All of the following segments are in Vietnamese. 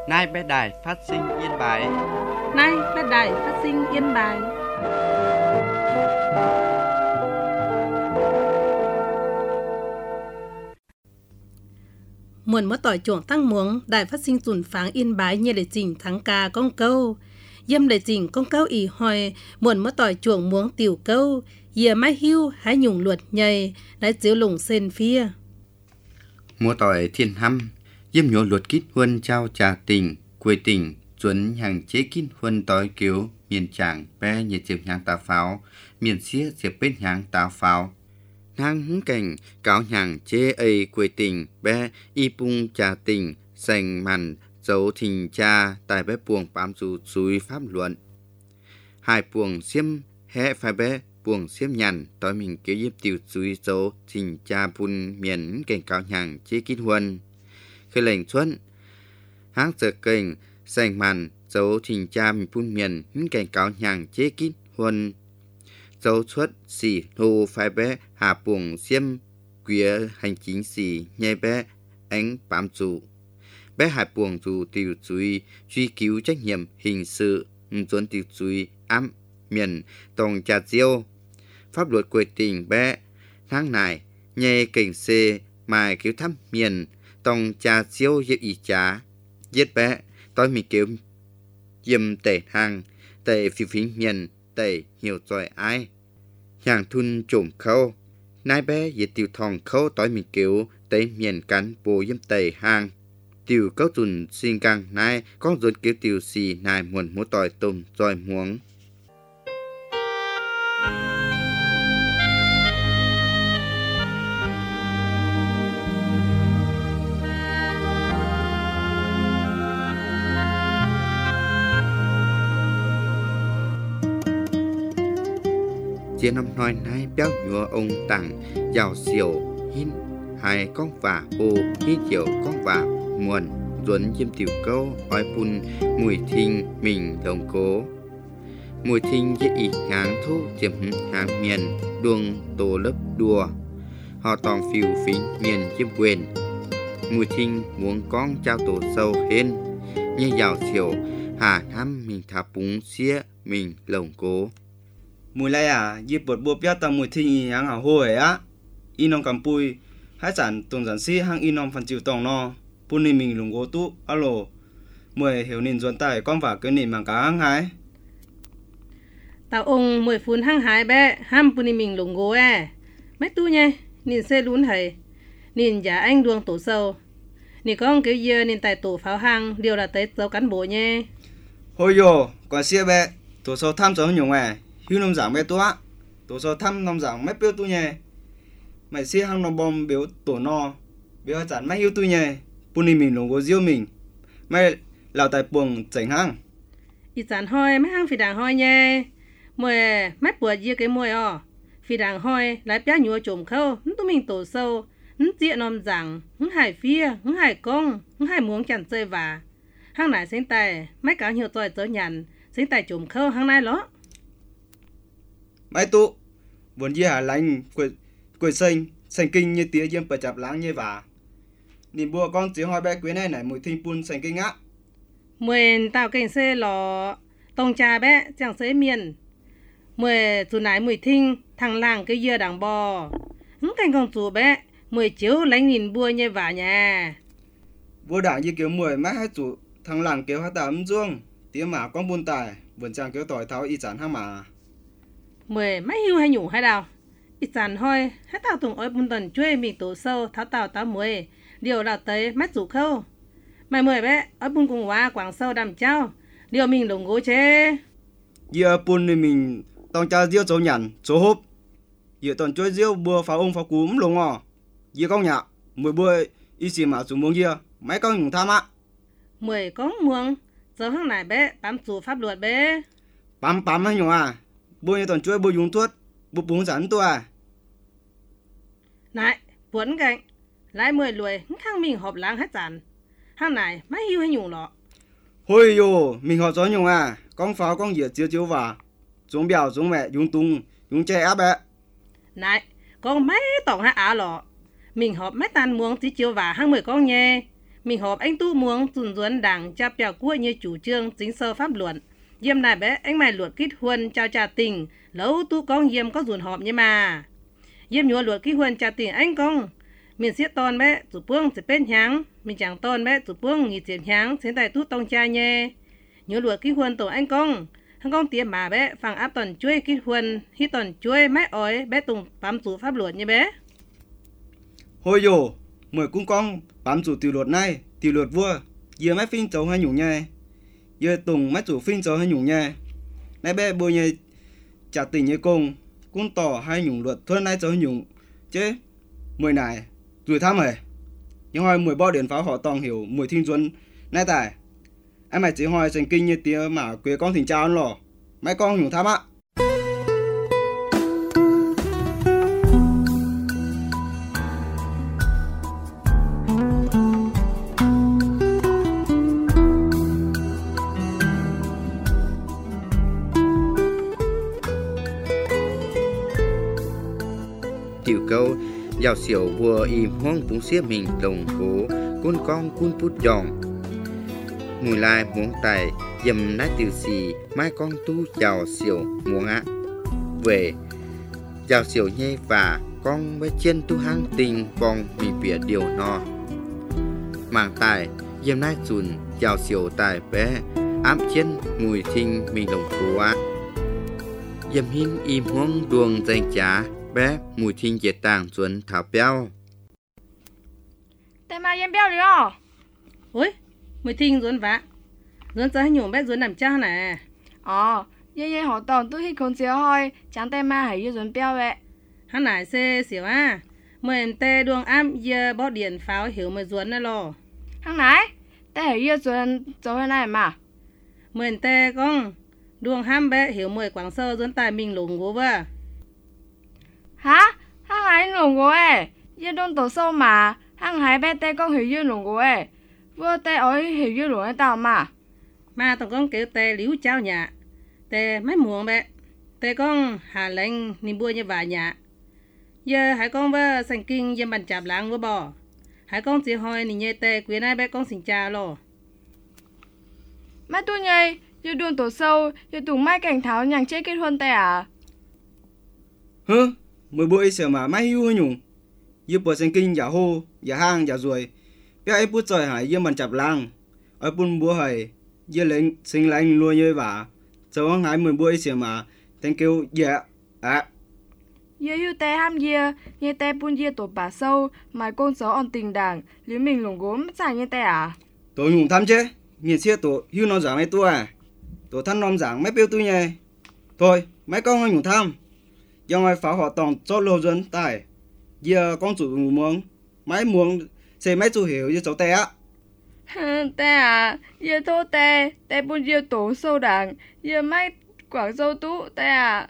Nay bé đài phát sinh Yên Bái. Nay bé đài phát sinh Yên Bái. Muộn mất tỏi chuộng tăng muống, đài phát sinh dùn pháng Yên Bái như để chỉnh thắng ca con câu. Dâm để chỉnh con câu ý hỏi, muộn mất tỏi chuộng muống tiểu câu, dìa mai hưu hái nhung luật nhầy, đái chiếu lùng sen phía. Mua tỏi thiên hăm, dâm nhổ luật kít huân trao trà tình, quê tình, chuẩn hàng chế kít huân tỏi kiếu, miền tràng bé nhiệt chiếm hàng tà pháo, miền xía diệp bên hàng tà pháo. Nàng hứng cảnh, cáo nhàng chế ấy quê tình, bé y bung trà tình, sành màn, dấu thình cha, tài bé buồng bám dù suối pháp luận. Hai buồng xiêm hẽ phải bé, buồng xiêm nhằn, tối mình kiểu dịp tiểu suối dấu thình cha bùn miền cảnh cáo nhàng chế kít huân. Khi lệnh xuân, háng giờ cảnh, sành màn, dấu thình cha mình bùn miền cảnh cáo nhàng chế kít huân. Dấu xuất xì hồ phải bé hạ buồng xiêm quía hành chính xì nhai bé ánh bám dù. Bé hạ buồng dù tiểu suy truy cứu trách nhiệm hình sự chuẩn tiểu suy ám miền tổng trà diêu. Pháp luật quy định bé tháng này nhai cảnh xê mài cứu thăm miền tổng trà diêu dịp ý trá. Giết bé tôi mình cứu dìm tẩy hàng tẩy phiêu phí miền tẩy hiểu giỏi ai. Hàng thun trộm khâu, nai bé dễ tiêu thòng khâu tối mình kiểu tới miền cắn bố dâm tẩy hàng. Tiêu câu dùn xin càng nai, con dùn kiểu tiêu xì nai muộn múa tỏi tôm rồi muống. Chia năm nói nay béo nhúa ông tặng giàu xỉu hin hai con vả ô hít chiều con vả muộn duẩn chiêm tiểu câu oi pun mùi thinh mình đồng cố mùi thinh dễ ý háng thu chiếm hàng miền đuông tổ lớp đùa họ toàn phiêu phính miền chiêm quyền mùi thinh muốn con trao tổ sâu hên như giàu xỉu hà thăm mình thả búng xía mình lồng cố. Mùi lai à, dịp bột bột bia tầm mùi thinh hang hảo hồi á. Inom cầm pui, hai sản tổng giản sĩ hang inom phần chịu tổng no. Pun nì mình lùng gỗ tú, alo. Mùi hiểu nìn duẩn tài con vả cái nìn mang cá hang hái. Tao ông mùi phun hang hái bé, ham pun nì mình lùng gỗ mấy tu nhé, nìn xe lún hầy. Nìn giả anh đuông tổ sâu. Nìn con kiểu dơ nìn tài tổ pháo hang, điều là tới dấu cán bộ nhé. Hôi yo, quả xia bé, tổ sâu tham gió nhung hưu nông giảng bé tu á, tổ sơ thăm nông giảng mấy biểu tu nhé, mày xí hang nông bom biểu tổ no, biểu chán mấy hưu tu nhé, puni mình lồng gỗ diêu mình, mày lào tài buồng chảnh hang, ít chán hoi mấy hang phi đàng hoi nhé, mùi mấy bùa dưa cái mùi phi đàng hoi lại bé nhúa trộm khâu, tu mình tổ sâu, diện nông giảng, hải phia, hải công, hải muống chẳng chơi vả, hang này sinh tài mấy cá nhiều tỏi tớ nhàn, sinh tài trộm khâu hang này ló. Mấy tụ vốn dĩ hà lành quầy xanh kinh như tía diêm bờ chạp láng như vả nhìn bùa con chỉ hỏi bé quý này mùi thinh pun xanh kinh á mùi tao cảnh xe lò tông trà bé chẳng xế miền mùi dù nái mùi thinh thằng làng cái dưa đằng bò hứng cảnh công chủ bé mùi chiếu lánh nhìn bùa như vả nhà bùa đảng như kiểu mùi mát hai chủ thằng làng kiểu hát tà ấm dương tía mà con buôn tài vườn chàng kiểu tỏi tháo y chán hang mà mười mấy hiu hay nhủ hay đào ít chán hoi hết tao tùng oi bún tần chuê mình tổ sâu tháo tao mùi điều là tới mắt rủ khâu mày mười bé oi bún cùng hóa quảng sâu đầm trao điều mình lồng gỗ chế giờ bún thì mình tông cha diêu chỗ nhằn chỗ hốp giờ toàn chuối diêu bùa pháo ông pháo cúm lồng ngò giờ con nhạ mười bùa y xì mà chủ muông kia mấy con nhung tham á mười con muông giờ hôm này bé bám chủ pháp luật bé bám hay nhung à bùa như toàn chuối bùa dùng thuốc bùa bún rắn tôi à này buồn cảnh lại mười lùi khang mình họp láng hết chán hàng này mấy hiu hay nhung lọ hôi yo mình họ gió nhung à con pháo con dĩa chiếu vào giống bèo giống mẹ dùng tung dùng che áp bé này con mấy tổng hai á lọ mình họp mấy tan muông tí chiếu vào hàng mười con nhé mình họp anh tu muốn dùn duẩn đảng cho bèo cua như chủ trương chính sơ pháp luận. Diêm này bé anh mày luật kết hôn trao trả tình, lâu tu con diêm có dùn họp như mà. Diêm nhua luật kết hôn trả tình anh con. Mình siết tôn bé, chủ phương sẽ bên nháng, mình chẳng tôn bé, chủ phương nghỉ tiệm nháng, sẽ tại tu tông cha nhé. Nhua luật kết hôn tổ anh con tiệm mà bé, phẳng áp tuần chuối kết hôn, khi tuần chuối mái ói bé tùng bám chủ pháp luật như bé. Hồi dồ, mời cung con bám chủ tiểu luật này, tiểu luật vua, giờ mấy phim cháu hay nhủ nha. Giờ tùng mấy chủ phim cháu hay nhủ nha. Này bé bồi nhé trả tình như cung tỏ hay nhủ luật thuần này cháu hay nhủ. Chứ, mười này, rồi thăm hề. Nhưng hồi mười bao điện pháo họ toàn hiểu mười thiên duân. Này tài, anh mày chỉ hỏi thành kinh như tía mà quê con thỉnh chào lò. Mấy con nhủ thăm á. Tiểu câu giàu xỉu vừa im hoang búng xếp mình lồng cố cún con cún pút giòn mùi lai muốn tài dầm nát tiểu xì mai con tu giàu xỉu muốn ạ về giàu xỉu nhê và con với chân tu hang tình vòng mình bịa điều no màng tài dầm nát dùn giàu xỉu tài bé ám chân mùi thinh mình lồng cố ạ dầm hin im hoang đuông danh trả bé mùi thinh dệt tàng chuẩn thảo béo. Tại mà em béo rồi à? Ôi, mùi thinh duẩn vạ. Duẩn cho nhủ bé duẩn làm cha nè. Ye họ tòn tôi hít con xíu thôi, chẳng tại mà hãy duẩn béo vậy. Hắn nải xe xỉu à. Mùi tê đuông ám giờ bó điện pháo hiểu mùi duẩn này lò. Hắn nãy, tại hãy duẩn cho hơi này mà. Mùi tê con đuông ham bé hiểu mùi quảng sơ duẩn tài mình lùng gố vơ. Hả? Hắn hãy lùng gố ấy. Ye đôn tổ sâu mà. Hắn hãy bé tê con hiểu như lùng gố ấy. Vừa tê ối hiểu như lùng ấy tao mà. Mà tổng con kêu tê liếu cháu nhà. Tê mấy muộn bé. Tê con hà lệnh niềm bua như vả nhà. Giờ hãy con vơ sành kinh dân bàn chạp lãng vơ bò. Hãy con chỉ hỏi nì nhê tê quý này bé con xin chào lò. Mấy tôi nhây, giờ đôn tổ sâu, giờ tùng mai cảnh tháo nhàng chết kết hôn tê à? Hứ, mười bụi sửa mà mai hưu nhung. Yêu bộ sinh kinh giả hô, giả hang, giả ruồi. Bé ấy bút trời hải yêu bàn chạp lang. Ở bún búa hải, yêu lệnh sinh lệnh luôn như vả. Cháu hăng hải mười bụi sửa mà, tên kêu dạ, ạ. Ye hưu tê ham ye, ye tê bún ye tổ bà sâu, mà con gió on tình đảng, liếm mình lùng gốm chả ye tê à? Tổ nhung thăm chứ, nhìn xe tổ hưu nó giảng mấy tua à. Tổ thân nóm giảng mấy biểu tu nhé. Thôi, mấy con hơi nhung thăm. Do ngoài pháo họ toàn cho lô dân tài. Giờ con chủ muốn, mấy muốn xe mấy chủ hiểu như cháu tê á. Tê à, ye thô tê, tê bún ye tổ sâu đảng, ye mấy quảng sâu tú tê à?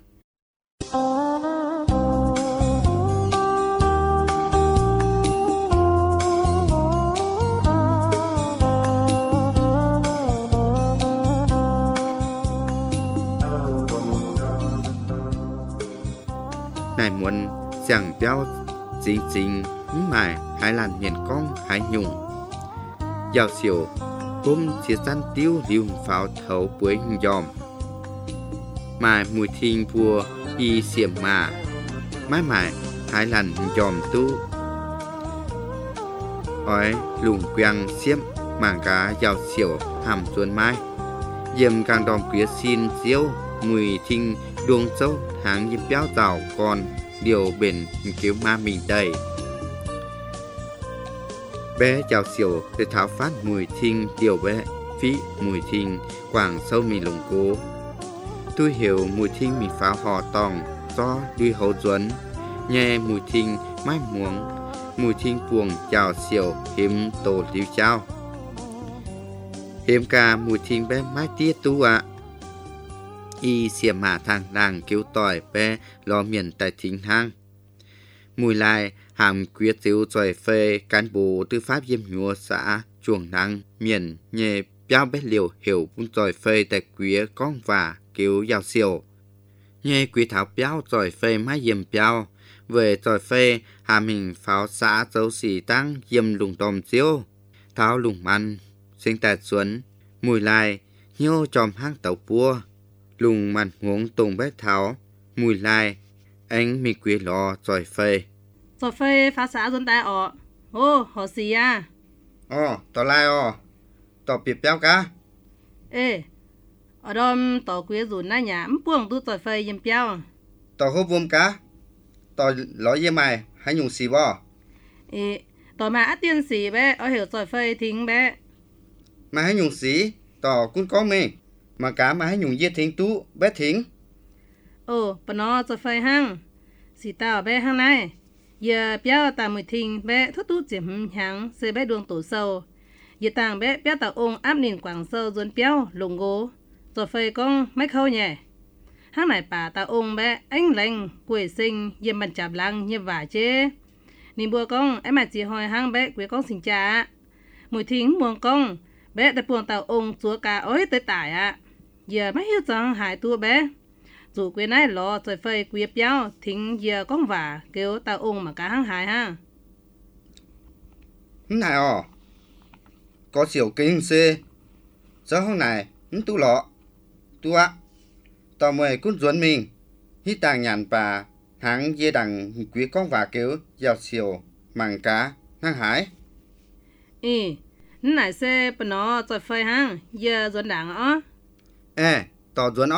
Này muốn chẳng béo chính chính mải hai làn miền con hai nhung giàu xỉu hôm chia gian tiêu liu pháo thấu với dòm mải mùi thinh vua y xiểm mà mãi mãi hai làn dòm tu ói lùng quang xiêm mảng cá giàu xỉu hàm xuân mai diệm càng đòm quý xin diếu mùi thinh đuông sâu hàng nhịp béo rào còn điều bền cứu ma mình đầy bé chào xỉu để tháo phát mùi thinh điều bé phí mùi thinh quảng sâu mình lồng cố tôi hiểu mùi thinh mình phá họ tòng do đi hậu duẩn nghe mùi thinh mái muống mùi thinh buồng chào xỉu hiếm tổ liu trao hiếm ca mùi thinh bé mái tía tu ạ y xiểm hạ thang đàng cứu tỏi bé lo miền tại thính hang mùi lai hàm quyết diếu giỏi phê cán bộ tư pháp diêm nhua xã chuồng nắng miền nhẹ béo bé liều hiểu bún giỏi phê tại quý con và cứu giàu siêu nhẹ quý thảo béo giỏi phê mái diêm béo về giỏi phê hàm hình pháo xã dấu xỉ tăng diêm lùng đòm diếu tháo lùng man sinh tạt xuân mùi lai nhiêu chòm hang tàu pua lùng man ngốn tùng bé tháo mùi lai anh mi quý lò rồi phê rồi phê phá xã dân ta ọ họ gì à tỏ lai tỏ bịp béo cá ê ở đó tỏ quý rủ na nhà buông tu rồi phê yếm béo tỏ hốp vôm cá tỏ lói dê mày hãy dùng xì bò ê tỏ mà tiên xì bé ở hiểu rồi phê thính bé mà hãy dùng xí tỏ cũng có mình mà cá mà hãy dùng dê thính tú bé thính bà nó rồi phê hăng xì tao bé hăng này giờ béo ta mùi thính bé thốt tú chiếm hăng xê bé đường tổ sâu giờ tàng bé béo tao ông áp nền quảng sâu dồn béo lùng gố rồi phê con mấy khâu nhẹ hăng này bà tao ông bé anh lành quỷ sinh yếm bàn chạp lăng như vả chế nên bùa con em mà chỉ hỏi hăng bé quỷ con xin cha mùi thính buông con bé đã buông tao ông chúa cá ối tới tải giờ mấy hiếu rằng hại tua bé dù quỷ này lo rồi phơi quỷ béo thính giờ con vả kêu tao ông mà cá hăng hại ha này có xỉu kinh xê giờ hôm này tu lọ tu tao mời cún ruột mình hít tàng nhàn bà hãng dê đằng quý con vả kêu giàu xỉu màng cá hăng hải này xe bà nó rồi phơi hăng giờ ruột đằng tỏ ruột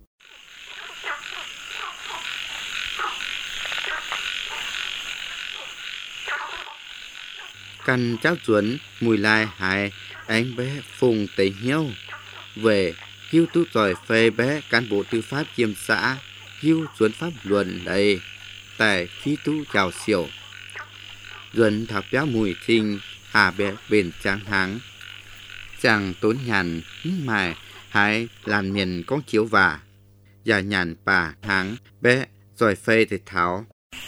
căn cháu chuẩn mùi lai hại anh bé phùng tẩy hiếu về hiếu tú giỏi phê bé cán bộ tư pháp chiêm xã hiếu chuẩn pháp luận đầy tại khí tú chào xỉu duẩn thảo béo mùi thinh hà bé bền tráng háng chàng tốn nhàn mài hãy làm miền con chiếu vả và nhàn bà háng bé giỏi phê để tháo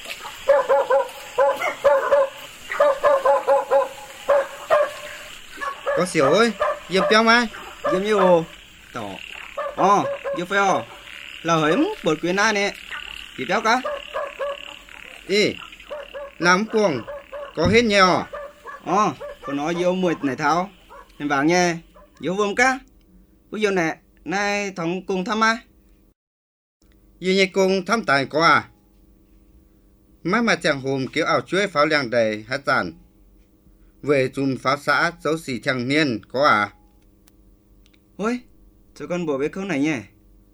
có xỉu ơi dùm béo mai dùm như tỏ dùm phê là hỡi bột quyền ai nè thì béo cá làm cuồng có hết nhiều còn nói vô mùi này tháo em vàng nha vô vôm cá bây giờ nè nay thằng cùng thăm ai như nhé cùng thăm tài có mà chàng hùm kiểu ảo chuối pháo làng đầy hát giản về chùm pháo xã dấu xỉ thằng niên có ôi cho con bộ biết câu này nhé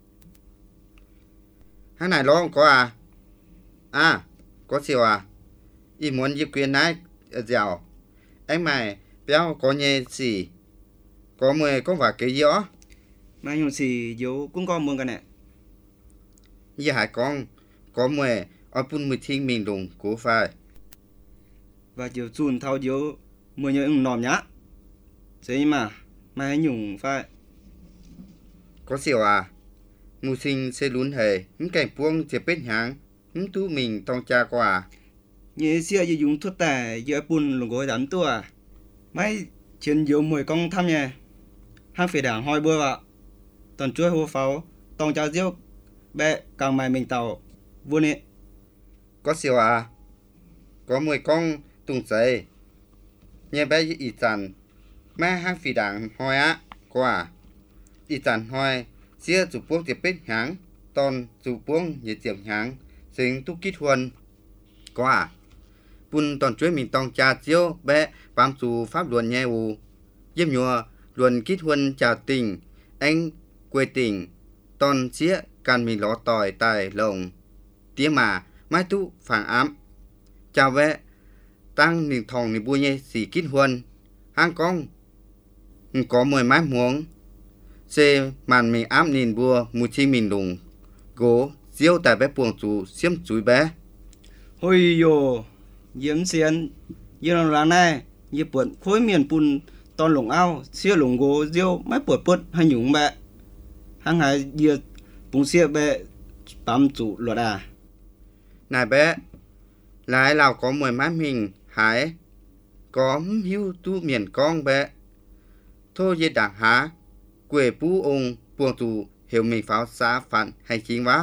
hát này lo không có có xỉu ý muốn dịp quyền này dẻo anh mày béo có nhẹ xỉ có 10 con vả cái gió mà nhung xỉ dấu cũng có mương cái này như hải con có 10 ở bún mùi thiên mình đùng của phải và chiều chùn thao dấu 10 nhớ nòm nhá thế mà hãy nhung phải có xỉu mùi sinh sẽ lún hề cảnh buông chỉ biết háng tú mình tông cha qua như xưa như dùng thuốc tè giữa bún lùng gối đám tua mấy chuyện dấu 10 con thăm nha hang phải đảng hoi bưa vào toàn chuối hô pháo tông cha diêu bé càng mày mình tàu vua nè có xỉu có 10 con tung giấy nhé bé ý chàn mà hang phỉ đảng hoi có ý chàn hoi xưa chủ buông chỉ biết háng toàn chủ buông như tiệm háng sinh tu kít huân có bún toàn chuối mình tông cha diêu bé bám chủ pháp luận nhé dêm nhùa luận kít huân chào tình anh quê tình toàn xía can mình ló tỏi tài lồng tía mà mai tu phản ám chào bé tăng nền thòng nền bùa nhé xỉ kít huân hang con có 10 mái muống xê màn mình ám nền bùa mùi chi mình lùng gỗ diêu tại bé buồng chủ xiêm chuối bé ôi dồ diễm xiên như là lá này như buồn khối miền bùn toàn lồng ao xia lồng gỗ diêu mấy buồn bớt hay nhúng bẹ hang hải diệt bùng xia bẹ bám chủ luật này bé lái lào có 10 mái mình hái có hiu tu miền con bé thôi dê đảng há quê bú ông buồng chủ hiểu mình pháo xã phản hay chính vá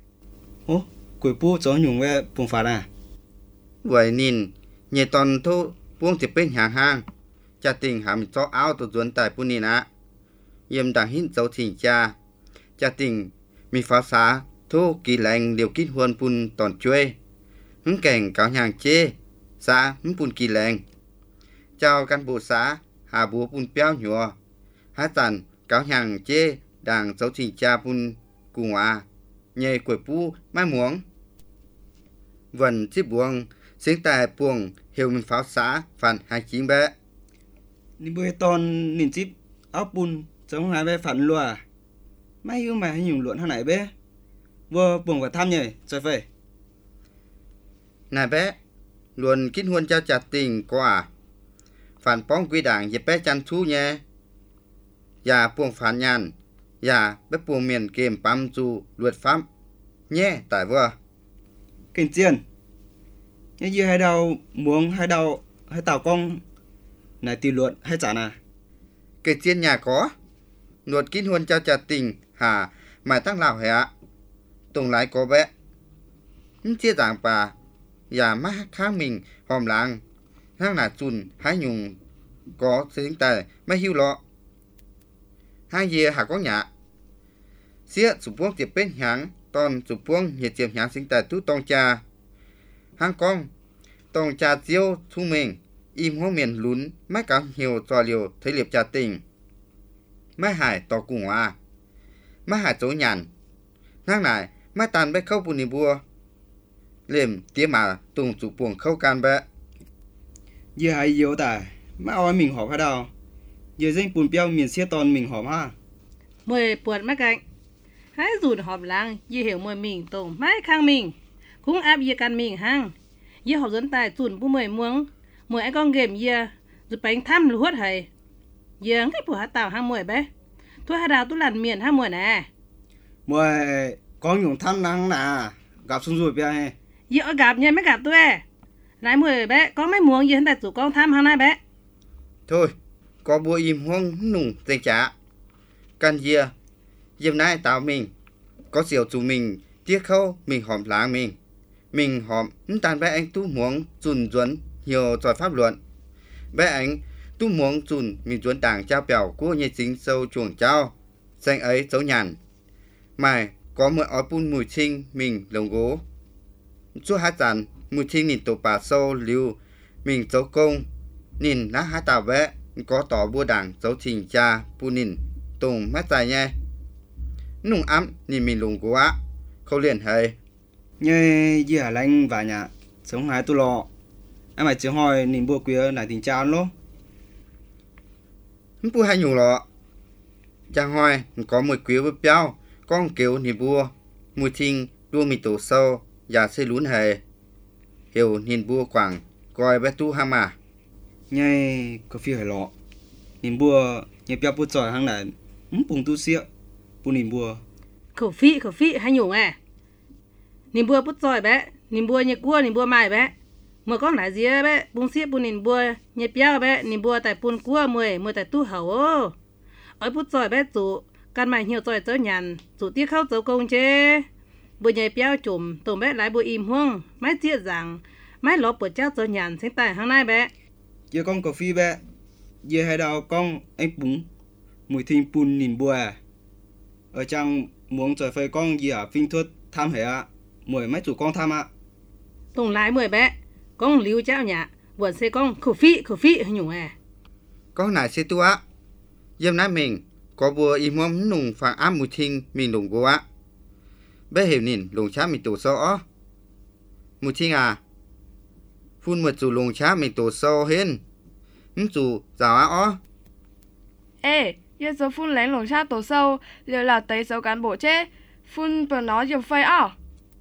quỷ bú cho nhung về bùng phạt vậy nhìn nhẹ toàn thô buông thì bên hàng cha tình hàm cho áo tổ duẩn tại bún nìn á yếm đảng hít dấu thỉnh cha tình mi phá xá thu kỳ lành điều kít huân bún tòn chuê hứng cảnh cáo nhàng chê xã hứng bún kỳ lành chào căn bộ xã hà búa bún béo nhùa hát dàn cáo nhàng chê đảng dấu thỉnh cha bún cùng à nhẹ quẩy pu mai muống vần chiếc buông sinh tài buông hiểu mình pháo xã phản 29 bé Ni bơi ton nhìn chip áo bún giống hai bé phản lùa mai yêu mà hay dùng luận hàng này bé vừa buồn và tham nhỉ trời phê này bé luôn kết hôn cho chặt tình quả phản bóng quy đảng dịp bé chăn chú nhé và buông phản nhàn và bé buông miền kềm bám dù luật pháp nhé tại vừa kinh tiền như gì hai đầu muống hai đầu hai tàu con này tỷ luận hay trả nà cái trên nhà có luật kết hôn cho chặt tình hà mày tăng lào hả tùng lái có bé chia giảng bà và mắt kháng mình hòm làng hang là chùn hái nhung có sinh tài mấy hiu lọ hai dìa hà có nhạ xía sụp buông tiệp bên háng toàn sụp buông nhiệt tiệp háng sinh tài tú tông cha hang con tông cha chiêu thu mình im hoa miền lún mấy cả nhiều trò liều thấy liệp trà tình mấy hải tỏ cùng hòa mấy hải chỗ nhàn ngang này mấy tàn bé khâu bùn bùa liềm tía mà tùng sụp buông khâu can bé giờ hai yếu tài mấy oi mình họp hay đâu giờ danh bùn béo miền xía toàn mình họp ha mười buồn mấy cạnh hãy dùn họp làng dì hiểu mười mình tổng mãi khang mình cũng áp dì can mình hăng dì họp dẫn tài dùn bù mười muống mười anh con game dì rồi bánh thăm lúa thầy dì cái bùa hát tàu hăng mười bé thôi hai đào tôi làm miền hăng mười nè mười con dùng thăm năng nà gặp xuống rồi bé he dì ở gặp nha mấy gặp tôi lại mười bé có mấy muống dì hắn tài chủ con thăm hăng này bé thôi có bùa im hoang nùng tên trả can dìa dìm nay tao mình có diệu chủ mình tiếc khâu mình hòm láng mình hòm tàn bé anh tu muốn dùn duẩn nhiều trò pháp luận bé anh tu muốn dùn mình duẩn đảng trao bèo của nhiệt chính sâu chuồng trao danh ấy dấu nhàn mày có mượn ói bún mùi trinh mình lồng gố chúa hát dàn mùi trinh nhìn tổ bà sâu lưu mình dấu công nhìn lá hát tàu bé có tỏ bua đảng dấu trình cha bù nhìn tùng mắt dài nhé nung ấm nhìn mình lùng quá không liền hay như gì hả lanh và nhà sống hai tu lọ em mày chỉ hỏi nhìn bùa queer này tình cha luôn bùa hay nhủ lọ chàng hỏi có mùi queer với béo con kiểu nhìn bùa mùi thinh đua mì tổ sâu và xây lún hề hiểu nhìn bùa quảng coi bé tu ham à như có phi hỏi lọ nhìn bùa như béo bùa giỏi hàng này bùng tu xịa bùa nhìn bùa khẩu phị hay nhủ nhìn bùa bút giỏi bé nhìn bùa như cua nhìn bùa mài bé mười con lại gì bé bung xịa bùn nhìn bùa như béo bé nhìn bùa tại bùn cua mười tại tu hậu ở bút giỏi bé chủ căn mày nhiều giỏi tới nhàn chủ tiếc khâu dấu công chế bùa như béo chùm tụm bé lại bùa im huông máy chia rằng máy lóp bùa cháu tới nhàn sinh tại hàng nay bé giờ con cà phê bé giờ hai đầu con anh bún mùi thinh bùn nhìn bùa ở trong muốn trời phơi con gì ở phim thuật tham hệ ạ mười mấy chủ con tham ạ tùng lại mười bé con lưu cháu nhà buồn xe con khẩu phị nhủ con này xe tu á dìm nãy mình có bùa im hoang nùng phản áp mùi thinh mình lùng gỗ á bé hiểu nhìn lùng chá mình tổ sâu ó mùi thinh à phun một chủ lùng chá mình tổ sâu hên chủ giáo á ó ê giờ số phun lén lồng cha tổ sâu liệu là tới số cán bộ chế phun bờ nó dùm phơi ó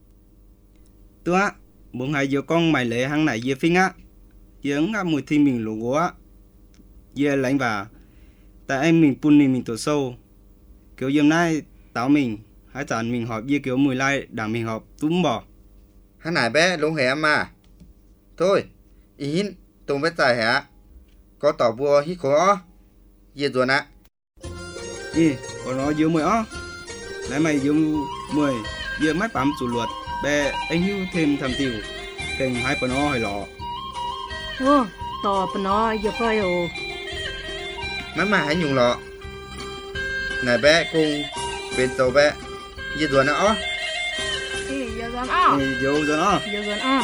tôi á muốn hai giờ con mày lệ hàng này giờ phim á giờ ngã mùi thinh mình lùng gỗ á giờ lạnh vào tại em mình phun mình tổ sâu kiểu giờ nay tao mình hãy chọn mình họp giờ kiểu mùi lai đảng mình họp túm bỏ hắn này bé lùng hẻ mà thôi ý tùng bé dài hả có tỏ bùa hít khó giờ rồi nè còn nó dưới 10 á lấy mày dưới 10 giờ mấy bám chủ luật bé anh hưu thêm thầm tiêu kênh hai phần nó hay lọ tỏ phần nó giờ phơi mà hãy nhung lọ này bé cùng bên tàu bé như rồi nó giờ dọn ó Vô rồi nó giờ dọn ó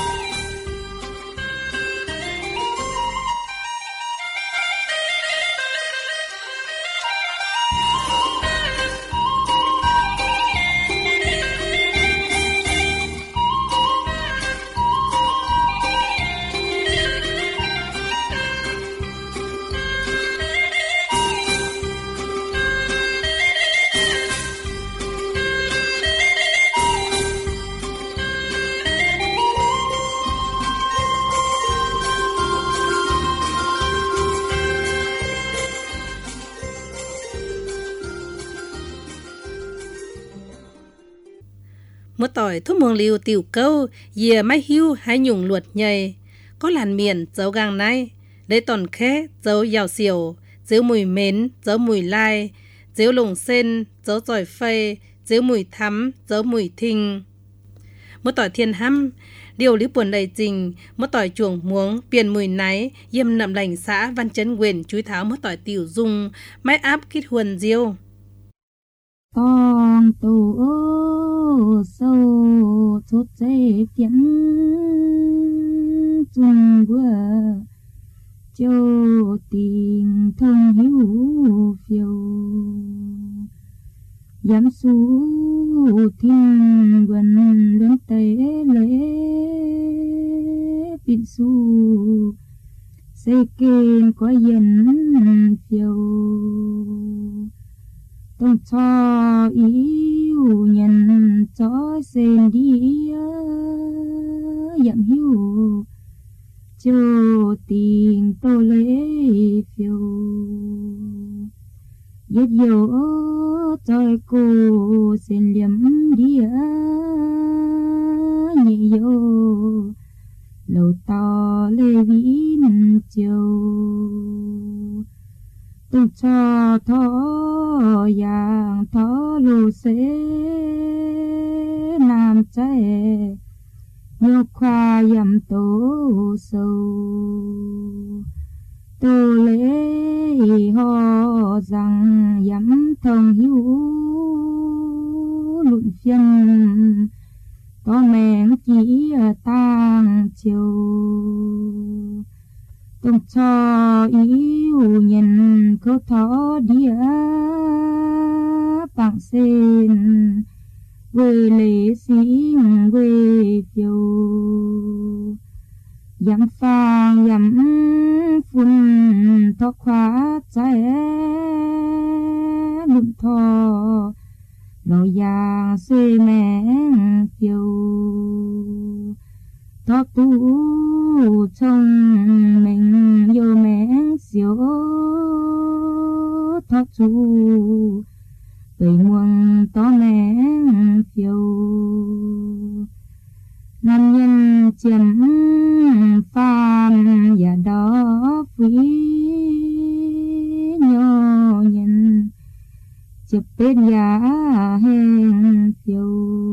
một tỏi thuốc mường liu tiểu câu dìa mai hưu hay nhung luật nhầy có làn miền dấu gang này lấy tòn khé dấu giàu xỉu dấu mùi mến dấu mùi lai dấu lồng sen dấu giỏi phây dấu mùi thắm dấu mùi thinh một tỏi thiên hăm điều lý buồn đầy trình một tỏi chuồng muống biển mùi náy yêm nậm lành xã văn chấn quyền chúi tháo một tỏi tiểu dung máy áp kít huần diêu con tù sâu chốt dễ kiến chung vừa châu tình thông hiếu phiêu giám su thiên vần lớn tế lễ bin su sẽ kên có dân phiêu tông cho yêu nhân cho sen đi dặm hiu cho tình tô lễ phiêu giết dấu cho cô sen liếm đi nhị dấu lầu to lê vĩ chiều tung cho thó yang thó lô xế nam trái nhô khoa yam tô sâu tô lễ ho rằng yam thông hiu luận phiên có mèn chỉ tang chiều tung cho yêu nhân câu thó đĩa bằng sen quê lễ sĩ quê phiêu dặm phang dặm phun thọ khóa trái lụm thọ nồi giang xuê mén phiêu thọ tu trong mình vô mén xíu thọ chu tùy nguồn to mén phiêu nam nhân chiếm phàm và đó quý nhỏ nhân chụp bên giá hèn phiêu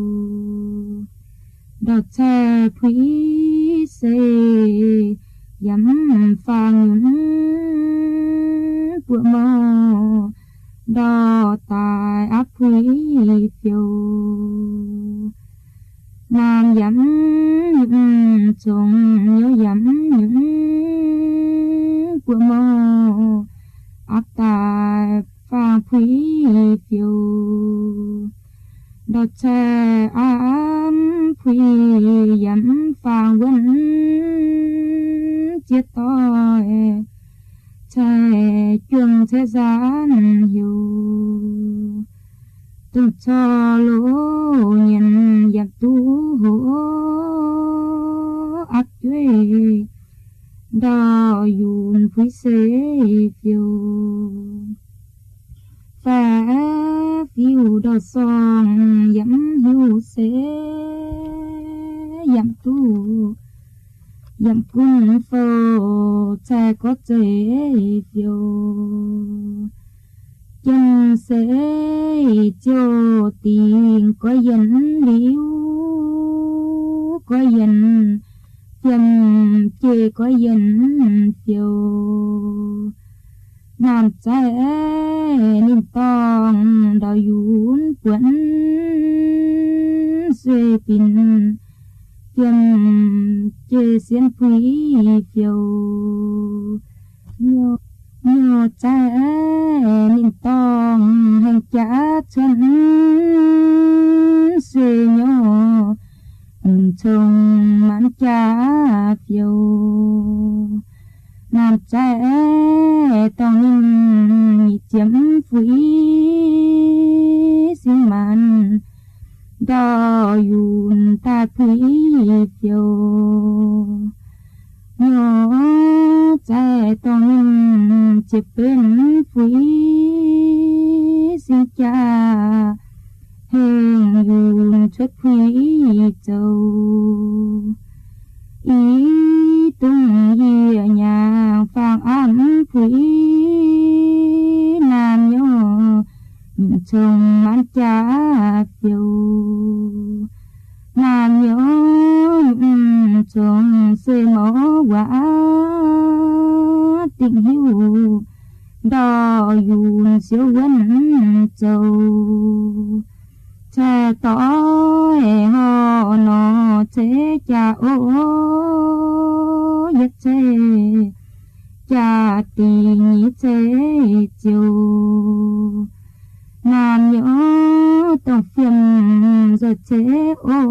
đọt xe quý xê dám phàm bữa mò đo tài áp quý phiêu nam dám trông nhớ dám những bữa mò áp tài phàm quý phiêu đọt xe ám quý dám phàm quân chết tôi chạy chuông thế gian hiểu từng cho lỗ nhân giặc tu hổ ác duy đo dùn quý xế phiêu phá phiêu đo son dẫm hiu xế dẫm tu dặm cung phô cha có chế phiêu chân sẽ cho tiền có dân liễu có dân phiền chê có dân phiêu nam trẻ nên tòng đào yún quấn xuê pin kiêm chê xiên quý phiêu nhô trẻ nên tòng hành trả chân xuê nhô chồng mãn trả phiêu nam trẻ tòng ninh chiếm quý xin màn đò yun ta quý phiêu nhỏ trẻ tòng ninh chiếm bên quý xin cha hình yun xuất quý châu ý tung hìa nhà phang ăn quý nam nhô chồng ăn cha phiêu nam nhô chồng xê mó quả tình hiu đò yun siêu quân châu cha tỏ họ nó chế cha ô nhất chế cha tì nhí chế chiều nam nhớ tổng phiền giờ chế ô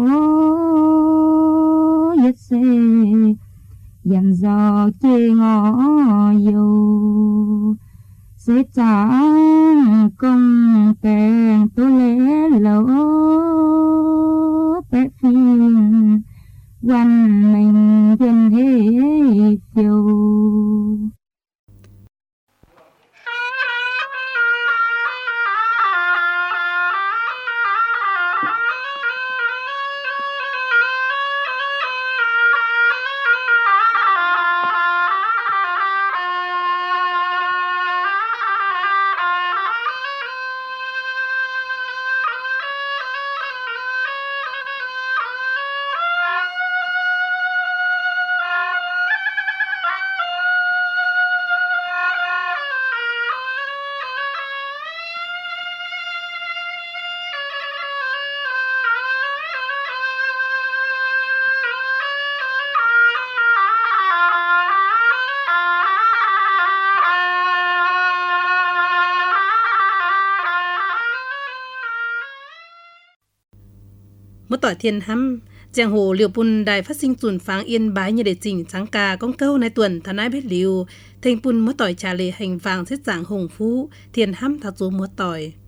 nhất chế dặn dò chê ngõ yêu sẽ trả công kèn tôi lẽ lỡ bé phiền quan mình viên hết phiêu Một tỏi thiên hăm giang hồ liều bùn đài phát sinh tuần pháng yên bái như để chỉnh trắng cà con câu này tuần thà nái biết liều thành bùn một tỏi trà lệ hành vàng xếp dạng hồng phú thiên hăm thạc dỗ một tỏi